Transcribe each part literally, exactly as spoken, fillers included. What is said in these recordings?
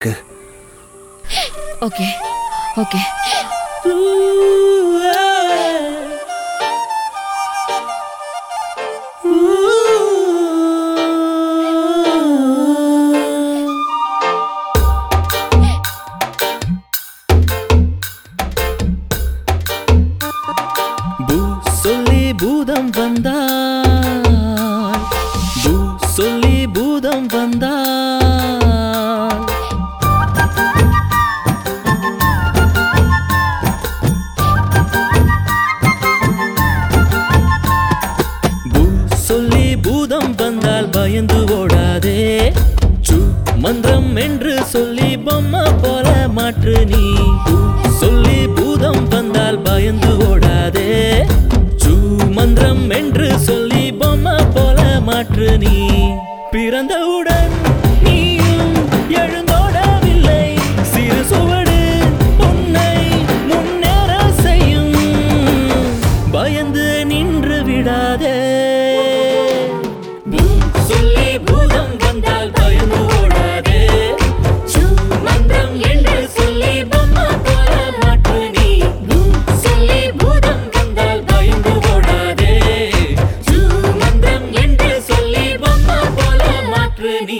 இருக்கு. Okay okay சொல்லி பூதம் வந்தால் பூ சொல்லி பூதம் வந்தால் பூ சொல்லி பூதம் வந்தால் பயந்து ஓடாதே. சு மந்திரம் என்று சொல்லி பொம்மை போல மாற்று நீ. பூ சொல்லி பூதம் வந்தால் பயந்து ஓடாதே. மந்திரம் என்று சொல்லி பொம்மை போல மாற்று நீ. பிறந்தவுடன் நீயும் எழுந்தோடவில்லை. சிறு சுவடு உன்னை முன்னேற செய்யும். பயந்து நின்று விடாதே. சொல்லி பூதம் வந்தால் பயந்து ஓடாதே. மந்திரம் என்று சொல்லி பொம்மை போல மாற்று நீ. சொல்லி பூதம் வந்தால் பயந்து ஓடாதே. மந்திரம் என்று சொல்லி பொம்மை போல மாற்று நீ.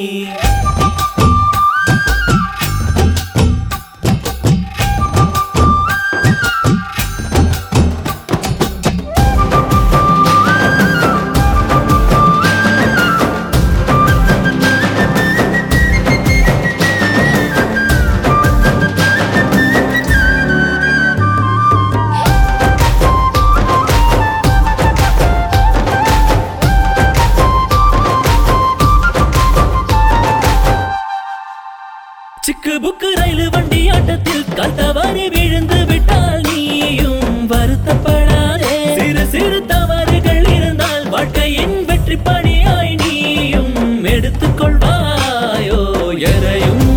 சிக்கு புக்கு ரயில் வண்டி ஆட்டத்தில் கால் தவறி விழுந்து விட்டால் நீயும் வருத்தப்படாதே. சிறு சிறு தவறுகள் இருந்தால் வாழ்க்கையின் வெற்றி பணியாய் நீயும் எடுத்துக்கொள்வாயோ. எதையும்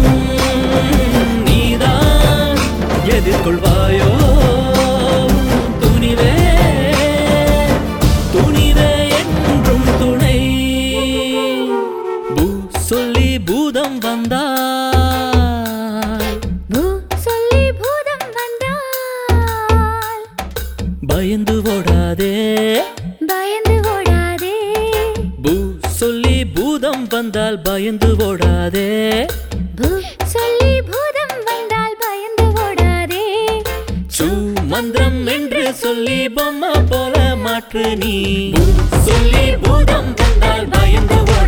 நீதான் எதிர்கொள்வாயோ. துணிவே துணிவே என்றும் துணை. பூ சொல்லி பூதம் வந்தா பயந்து ஓடாதே. பயந்து ஓடாதே. பூ சொல்லி பூதம் வந்தால் பயந்து ஓடாதே. பூ சொல்லி பூதம் வந்தால் பயந்து ஓடாதே. சு மந்திரம் என்று சொல்லி பொம்மை போல மாற்று நீ. பூ சொல்லி பூதம் வந்தால் பயந்து